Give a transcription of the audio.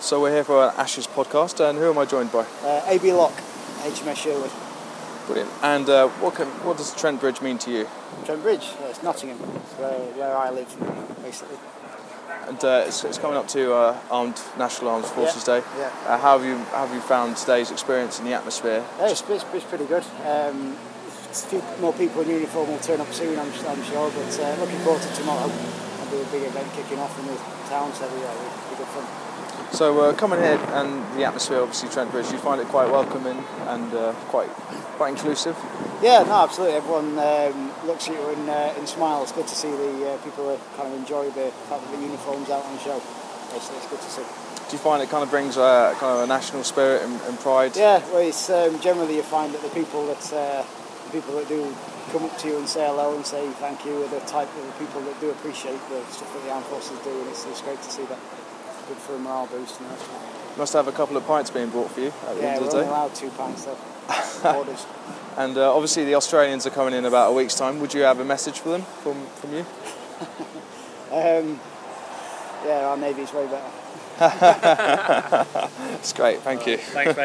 So we're here for an Ashes podcast, and who am I joined by? AB Lock, HMS Sherwood. Brilliant. And what does Trent Bridge mean to you? Trent Bridge, it's Nottingham, it's where I live, basically. And it's coming up to National Armed Forces Day. Yeah. How have you found today's experience in the atmosphere? Yeah, it's pretty good. A few more people in uniform will turn up soon, I'm sure, but looking forward to tomorrow. There'll be a big event kicking off in the town, so yeah, it'll be good fun. So coming here and the atmosphere, obviously Trent Bridge, you find it quite welcoming and quite inclusive? Yeah, no, absolutely. Everyone looks at you and smiles. It's good to see the people that kind of enjoy the fact that the uniform's out on show. It's good to see. Do you find it kind of brings kind of a national spirit and pride? Yeah, well, it's generally you find that the people that do come up to you and say hello and say thank you are the type of people that do appreciate the stuff that the armed forces do, and it's great to see that. Good for a morale boost. You must have a couple of pints being brought for you at the end of the day. Yeah, we're only allowed 2 pints though. Orders. And obviously the Australians are coming in about a week's time. Would you have a message for them from you? Yeah, our Navy's way better. It's great, thank you. Thanks, mate.